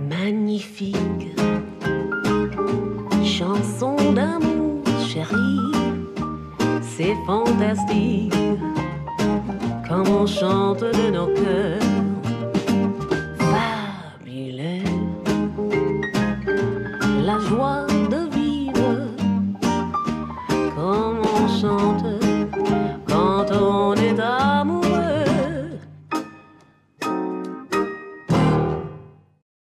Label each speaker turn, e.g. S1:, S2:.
S1: magnifique chanson d'amour, chérie, c'est fantastique comme on chante de nos cœurs. Fabuleux, la joie